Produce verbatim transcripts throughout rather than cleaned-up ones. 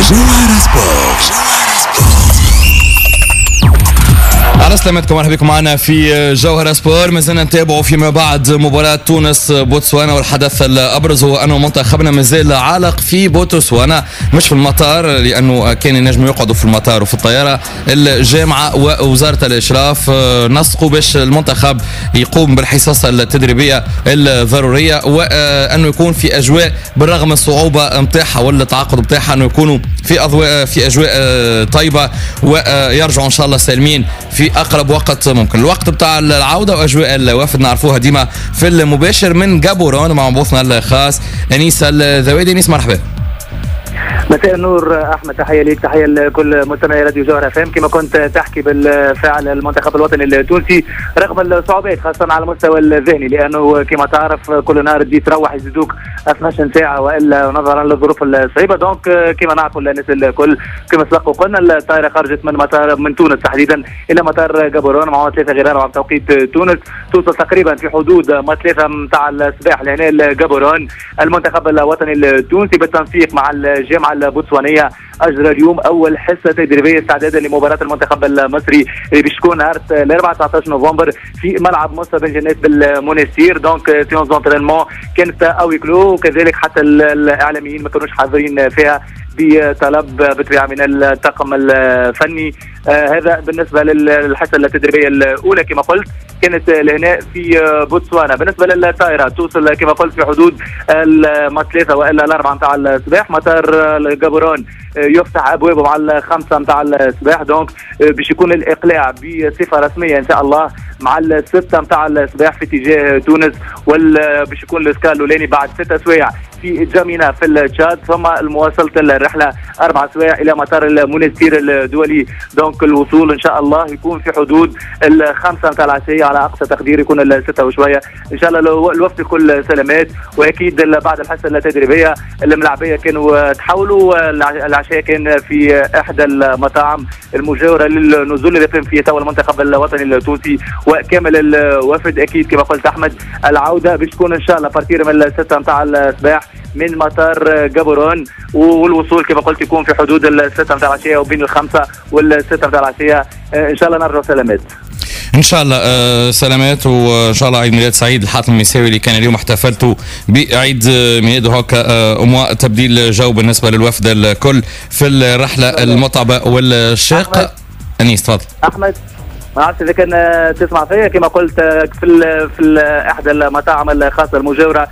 جوهرة سبورت. على سلامتكم، مرحبا بكم معنا في جوهرة سبور. ما زلنا نتابعوا فيما بعد مباراة تونس بوتسوانا، والحدث الأبرز هو أنه منتخبنا مازال عالق في بوتسوانا، مش في المطار، لأنه كان ينجموا يقعدوا في المطار وفي الطيارة. الجامعة ووزارة الإشراف نسقوا باش المنتخب يقوم بالحصص التدريبية الضرورية، وأنه يكون في أجواء بالرغم من الصعوبة متاعها والتعاقد متاعها، أنه يكونوا في أضواء في أجواء طيبة ويرجعوا إن شاء الله سالمين في اقرب وقت ممكن. الوقت بتاع العوده واجواء الوفد نعرفوها ديما في المباشر من جابورون مع مبوثنا الخاص انيس الذويدي. انيس مرحبا. مساء النور احمد، تحيه ليك، تحيه لكل مستمعي راديو جوهرة فهم. كما كنت تحكي بالفعل المنتخب الوطني التونسي رغم الصعوبات خاصه على المستوى الذهني، لانه كما تعرف كل نهار تجي تروح يزيدوك اثناش ساعه والا نظرا للظروف الصعيبه. دونك كما نعرفوا الناس الكل كما سبق وقلنا الطائره خرجت من مطار من تونس تحديدا الى مطار جابورون مع ثلاثه غيران على توقيت تونس، توصل تقريبا في حدود ما ثلاثه نتاع الصباح لهنا لجابورون. المنتخب الوطني التونسي بالتنسيق مع الجامعه البوتسوانيه اجرى اليوم اول حصه تدريبيه استعدادا لمباراه المنتخب المصري اللي باش تكون نهار الاربعاء تسعة عشر نوفمبر في ملعب مصطفى بن جنات بالمونستير. دونك سيونس دونترينمون كانت اوي كلو، وكذلك حتى الاعلاميين ما كانوش حاضرين فيها بطلب بطبيعه من الطاقم الفني. آه هذا بالنسبه للحصه التدريبيه الاولى كما قلت كانت لهنا في بوتسوانا. بالنسبه للطائره توصل كما قلت في حدود الثلاثه والا الاربعه نتاع الصباح. مطار جابورون يفتح ابوابه مع الخمسه نتاع الصباح، دونك باش يكون الاقلاع بصفه رسميه ان شاء الله مع الستة نتاع الصباح في اتجاه تونس، وباش يكون الاسكال الاولاني بعد ستة سوايع في جامينا في التشاد، ثم المواصله الرحله اربع سوايع الى مطار المونستير الدولي. دونك الوصول ان شاء الله يكون في حدود الخمسه نتاع العشيه، على اقصى تقدير يكون السته وشويه ان شاء الله. الوفد كل سلامات، واكيد بعد الحصه التدريبيه الملاعبيه كانوا تحولوا. العشاء كان في احدى المطاعم المجاوره للنزول اللي يقيم فيه توا المنتخب الوطني التونسي وكامل الوفد. اكيد كما قلت احمد العوده باش تكون ان شاء الله بارتير من السته نتاع الصباح من مطار جابورون، والوصول كما قلت يكون في حدود السته نتاع العشيه وبين الخمسه والسته نتاع العشيه. ان شاء الله نرجع سلامات ان شاء الله. آه سلامات، وان شاء الله عيد ميلاد سعيد الحاتم المساوي اللي كان اليوم احتفلتوا بعيد ميلاده هكا آه امواء تبديل جو بالنسبه للوفد الكل في الرحله المتعبه والشاقه. انيس تفضل. احمد ما عرفتش اذا كان تسمع فيا، كما قلت في ال في ال احدى المطاعم الخاصه المجاوره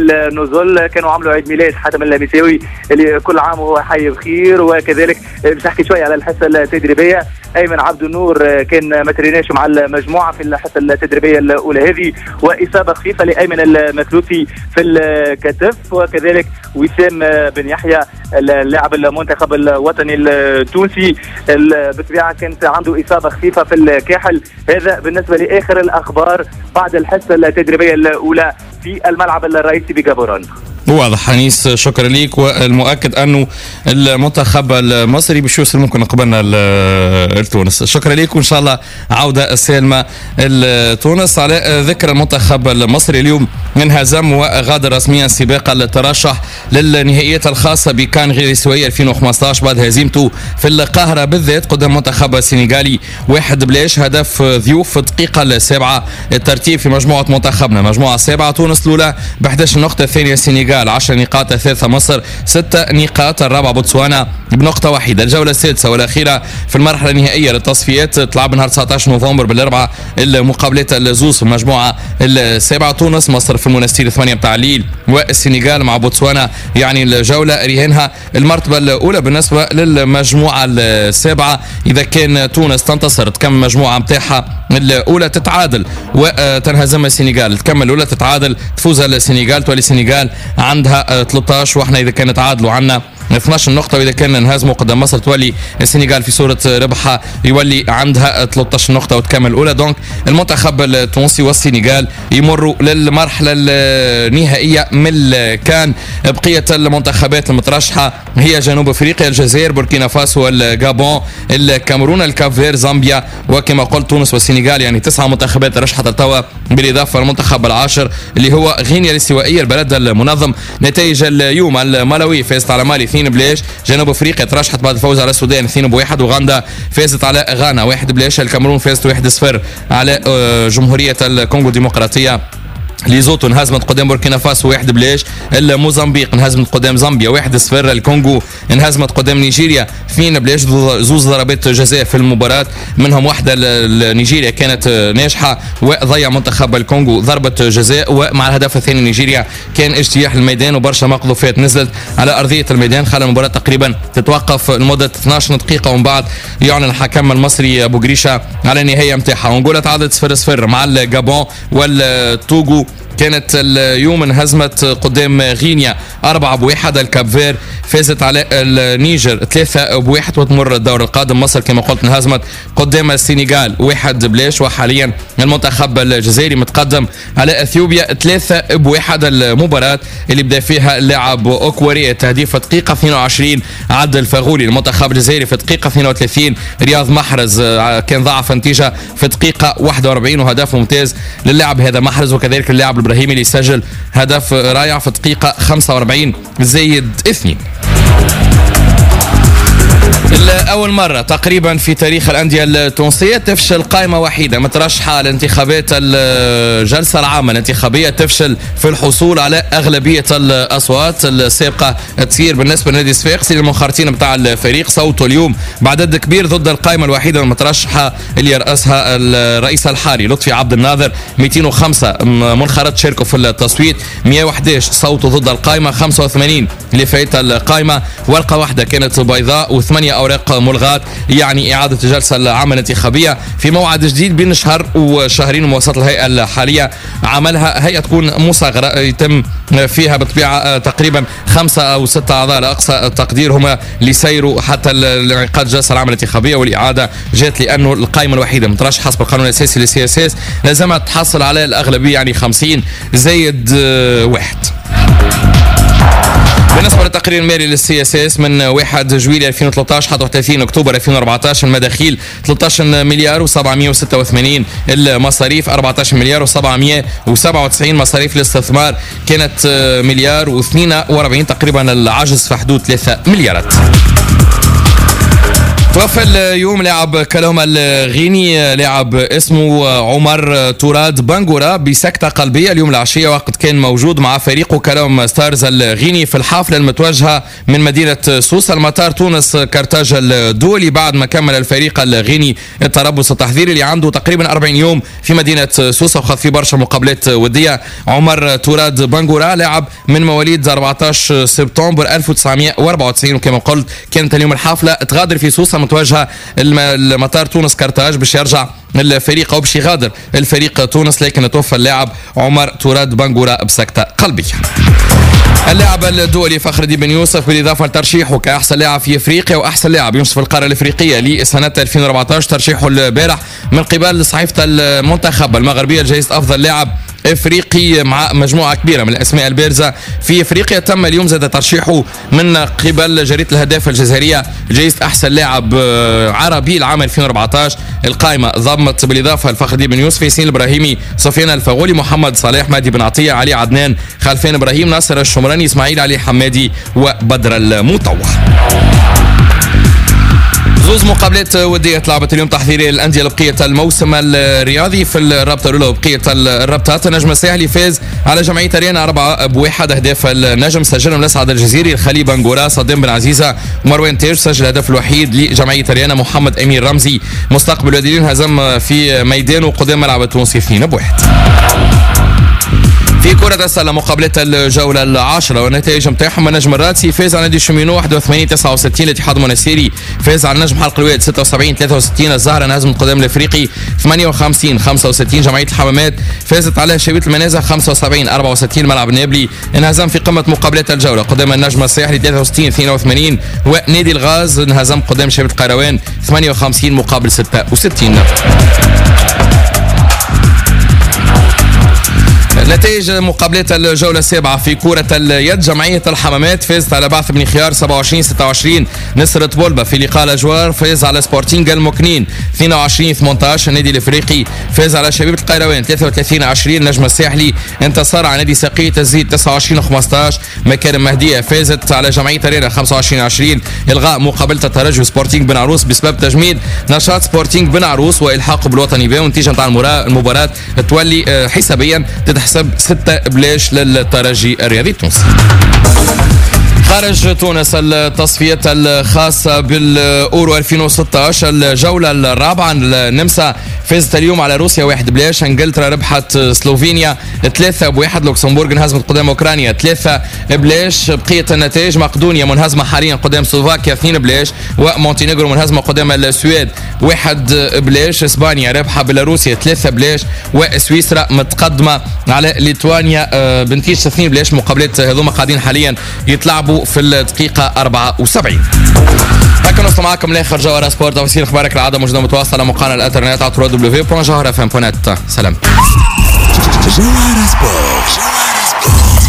للنزول كانوا عملوا عيد ميلاد حاتم المساوي اللي كل عام وهو حي بخير. وكذلك باش نحكي شويه على الحصه التدريبيه. ايمن عبد النور كان ما تريناش مع المجموعه في الحصه التدريبيه الاولى هذه، واصابه خفيفه لايمن المثلوثي في الكتف، وكذلك وسام بن يحيى اللاعب المنتخب الوطني التونسي بالطبيعه كانت عنده اصابه خفيفه في الكاحل. هذا بالنسبه لاخر الاخبار بعد الحصه التدريبيه الاولى في الملعب الرئيسي بجابورون. واضح انيس، شكرا ليك. والمؤكد انه المنتخب المصري باش يوصل ممكن قبلنا لتونس. شكرا ليك، وان شاء الله عوده سالمه لتونس. على ذكر المنتخب المصري اليوم انهزم وغادر رسميا سباق الترشح للنهائيات الخاصه بكان غير السويه ألفين وخمسطاش بعد هزيمته في القاهره بالذات قدام منتخب السنغالي واحد بلاش. هدف ضيوف في الدقيقه السابعه. الترتيب في مجموعه منتخبنا مجموعه سابعه، تونس الاولى ب إحدى عشرة نقطه، الثانيه السنغال عشر نقاط، الثالثة مصر ستة نقاط، الرابعة بوتسوانا بنقطة واحدة. الجولة السادسة والأخيرة في المرحلة النهائية للتصفيات تلعب نهار تسعة عشر نوفمبر بالأربعة المقابلات الزوز في المجموعة السابعة. تونس مصر في المونستير الثمانية بتاع الليل، والسنغال مع بوتسوانا، يعني الجولة رهانها المرتبة الأولى بالنسبة للمجموعة السابعة. إذا كان تونس تنتصر تكمل المجموعة متاعها الأولى تتعادل وتنهزم السنغال، تكمل الأولى تتعادل تفوز السنغال، تولي السنغال عندها ثلاثة عشر، واحنا اذا كان تعادلوا عندنا اثني عشر نقطة، واذا كان انهزموا قدام مصر تولي السنغال في صورة ربحها يولي عندها ثلاثة عشر نقطة وتكمل الاولى. دونك المنتخب التونسي والسنغال يمروا للمرحلة النهائية من كان. بقية المنتخبات المترشحة هي جنوب افريقيا، الجزائر، بوركينا فاسو، الغابون، الكاميرون، الكافير، زامبيا، وكما قلت تونس والسنغال، يعني تسعة منتخبات رشحت توا بالاضافة للمنتخب العاشر اللي هو غينيا الاستوائية البلد المنظم. نتائج اليوم المالوي فازت على مالي اثنين بلاش. جنوب افريقيا ترشحت بعد الفوز على السودان اثنين بواحد. اوغندا فازت على غانا واحد بلاش. الكاميرون فازت واحد صفر على جمهورية الكونغو الديمقراطية. ليزوتو انهزمت قدام بوركينا فاسو واحد بلاش. الموزمبيق انهزمت قدام زامبيا واحد صفر. الكونغو انهزمت قدام نيجيريا اثنين بلاش. زوز ضربات جزاء في المباراة، منهم واحدة نيجيريا كانت ناجحة وضيع منتخب الكونغو ضربة جزاء. ومع الهدف الثاني نيجيريا كان اجتياح الميدان وبرشا مقذوفات نزلت على أرضية الميدان، خلى المباراة تقريبا تتوقف لمدة اثناش دقيقة، ومن بعد يعلن الحكم المصري أبو جريشة على النهاية متاعها. ونقول تعادلت صفر صفر مع الجابون والتوغو. كانت اليوم انهزمت قدام غينيا أربعة بواحد. الكابفير فازت على النيجر ثلاثة بواحد وتمر الدور القادم. مصر كما قلت انهزمت قدام السنغال واحد بلاش. وحاليا المنتخب الجزائري متقدم على اثيوبيا ثلاثة بواحد. المباراة اللي بدا فيها اللاعب اوكواري التهديف في دقيقة اثنين وعشرين عد الفغولي. المنتخب الجزائري في دقيقة اثنين وثلاثين رياض محرز كان ضاعف النتيجة في دقيقة واحد وأربعين وهدف ممتاز للاعب هذا محرز، وكذلك اللاعب الابراهيمي اللي سجل هدف رائع في دقيقة خمسة وأربعين زايد اثنين. أول مرة تقريبا في تاريخ الأندية التونسية تفشل قائمة وحيدة مترشحة لانتخابات الجلسة العامة الانتخابية تفشل في الحصول على أغلبية الأصوات. السابقة تصير بالنسبة لنادي صفاقسي للمنخرطين بتاع الفريق صوتوا اليوم بعدد كبير ضد القائمة الوحيدة المترشحة اللي يرأسها الرئيس الحالي لطفي عبد الناظر. مئتين وخمسة منخرط شاركوا في التصويت، مئة وأحد عشر صوتوا ضد القائمة، خمسة وثمانين اللي فايت القائمة، ورقة واحدة كانت بيضاء وثمانية أوراق ملغاة، يعني إعادة الجلسة العامة الانتخابية في موعد جديد بين شهر وشهرين. مواصلة الهيئة الحالية عملها هيئة تكون مصغرة يتم فيها بالطبيعة تقريبا خمسة أو ستة أعضاء لأقصى التقدير هما اللي سيروا حتى انعقاد الجلسة العامة الانتخابية. والإعادة جات لأنه القائمة الوحيدة مترشح حسب القانون الأساسي للسي اس اس لازمها تحصل على الأغلبية، يعني خمسين زايد واحد. بالنسبة للتقرير المالي للسي اس اس من واحد جويلية ألفين وثلاثة عشر حتى ثلاثين أكتوبر ألفين وأربعة عشر المداخيل ثلاثة عشر مليار وسبعمئة وستة وثمانين، المصاريف أربعة عشر مليار وسبعمئة وسبعة وتسعين، مصاريف الاستثمار كانت مليار واثنين وأربعين، تقريبا العجز في حدود ثلاثة مليارات. توفى اليوم لاعب كالوما الغيني، لاعب اسمه عمر توراد بانغورا بسكتة قلبية اليوم العشية وقت كان موجود مع فريقه كالوم ستارز الغيني في الحافلة المتوجهة من مدينة سوسة المطار تونس كارتاج الدولي بعد ما كمل الفريق الغيني التربص التحضيري اللي عنده تقريبا أربعين يوم في مدينة سوسة وخاض فيه برشا مقابلات ودية. عمر توراد بانغورا لاعب من مواليد أربعة عشر سبتمبر ألف وتسعمئة وأربعة وتسعين وكما قلت كانت اليوم الحافلة تغادر في سوسة متوجهة المطار تونس كارتاج باش يرجع الفريق او باش يغادر الفريق تونس، لكن توفى اللاعب عمر توراد بانغورا بسكتة قلبية. اللاعب الدولي فخر الدين بن يوسف بالاضافه لترشيحه كاحسن لاعب في افريقيا واحسن لاعب ينصف القاره الافريقيه لسنه ألفين وأربعة عشر، ترشيحه البارح من قبل صحيفه المنتخب المغربيه لجائزه افضل لاعب افريقي مع مجموعه كبيره من الاسماء البارزه في افريقيا. تم اليوم زاد ترشيحه من قبل جريده الهداف الجزائريه جائزه احسن لاعب عربي العام ألفين وأربعة عشر. القائمه ضمت بالاضافه لفخر الدين بن يوسف ياسين الابراهيمي، سفيان الفغولي، محمد صالح، مهدي بن عطيه، علي عدنان، خلفان ابراهيم، ناصر الشمراني، اسماعيل علي حمادي وبدر المطوع. زوز مقابلات ودية تلعبت اليوم تحضيرية للأندية لبقية الموسم الرياضي في الرابطة الأولى وبقية الرابطات. النجم الساحلي فاز على جمعية ريانا أربعة بواحد، أهداف النجم سجلهم الأسعد الجزيري، الخليل بنغورا، صدام بن عزيزة، ومروان تيج. سجل الهدف الوحيد لجمعية ريانا محمد أمير رمزي. مستقبل الوديين هزم في ميدانه قدام ملعب التونسي اثنين بواحد. في كرة السلة مقابلة الجولة العاشرة والنتائج نتاعهم: النجم الراتسي فاز على نادي شومينو واحد وثمانين تسعة وستين، الاتحاد المنستيري فاز على نجم حلق الواد ستة وسبعين ثلاثة وستين، الزهرة انهزم قدام الافريقي ثمانية وخمسين خمسة وستين، جمعية الحمامات فازت على شبيبة المنازع خمسة وسبعين أربعة وستين، ملعب النابلي انهزم في قمة مقابلات الجولة قدام النجم الساحلي ثلاثة وستين اثنين وثمانين، ونادي الغاز انهزم قدام شبيبة القيروان ثمانية وخمسين مقابل ستة وستين. نتائج مقابلات الجولة السابعة في كرة اليد. جمعية الحمامات فازت على بعث بن خيار سبعة وعشرين ستة وعشرين. نصرة بولبا في لقاء الأجوار فاز على سبورتينغ المكنين اثنين وعشرين ثمانية عشر. النادي الإفريقي فاز على شبيبة القيروان ثلاثة وثلاثين عشرين. نجم الساحلي انتصر على نادي ساقية الزيت تسعة وعشرين خمسة عشر. مكارم مهدية فازت على جمعية رينا خمسة وعشرين عشرين. إلغاء مقابلة الترجي سبورتينغ بن عروس بسبب تجميد نشاط سبورتينغ بن عروس وإلحاقه بالوطني بي، والنتيجة نتاع المباراة تولي حسابيا تتحسب ستة بلاش للترجي الرياضي التونسي. خارج تونس التصفيات الخاصة بالأورو ألفين وستة عشر الجولة الرابعة. النمسا فازت اليوم على روسيا واحد بلاش. انجلترا ربحت سلوفينيا ثلاثة بواحد. لوكسمبورغ انهزمت قدام اوكرانيا ثلاثة بلاش. بقية النتائج مقدونيا منهزمة حاليا قدام سلوفاكيا اثنين بلاش، ومونتينيغرو منهزمة قدام السويد واحد بلاش. اسبانيا رابحة بيلاروسيا ثلاثة بلاش، وسويسرا متقدمة على ليتوانيا بنتيجة اثنين بلاش. مقابلات هذوما قاعدين حاليا يتلعبوا في الدقيقة أربعة وسبعين. هكا نوصل معكم لاخر جوهرة سبورت. توصيل اخبارك العادة موجودة متواصلة على موقعنا الانترنت على دبليو دبليو دبليو دوت جوهرة اف ام دوت نت. سلام. جوهرة سبورت.